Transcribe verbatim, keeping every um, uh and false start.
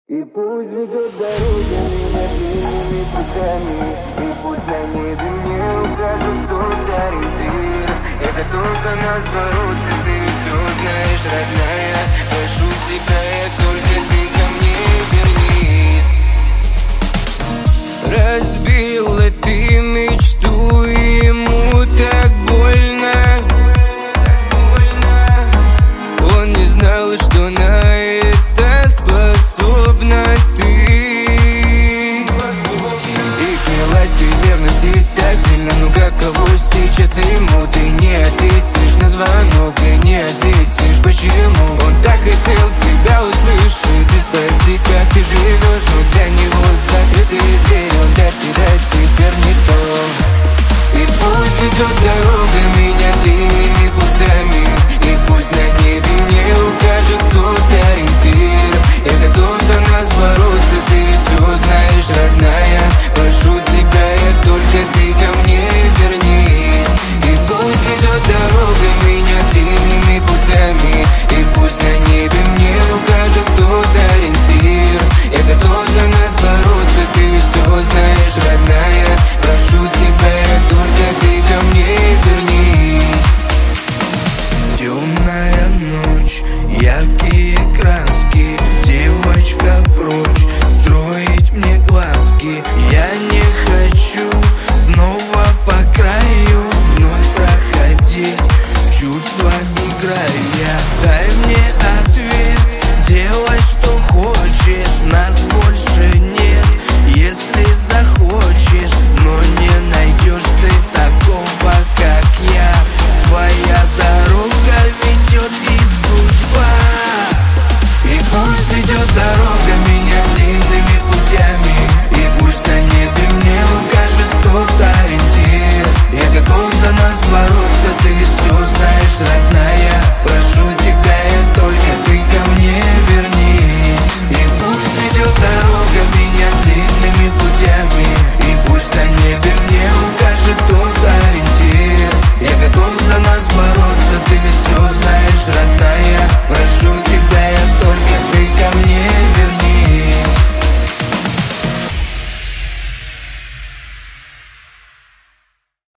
И пусть ведет дороги меня длинными путями, и пусть на небе мне укажет тот ориентир. Я готов за нас бороться, ты все знаешь, родная. Прошу тебя, я только ты ко мне вернись. Разбила ты мечту, и ему так больно. Он не знал, что на это способна ты. И клялась ты верности так сильно, ну каково сейчас ему? Ты не ответишь на звонок, ты не ответишь почему. Он так хотел тебя услышать и спросить, как ты живешь, но для него закрытые двери, он для тебя теперь никто. И пусть ведет дорога меня длинными путями, и пусть на небе мне укажет тот ориентир. Я готов за нас бороться.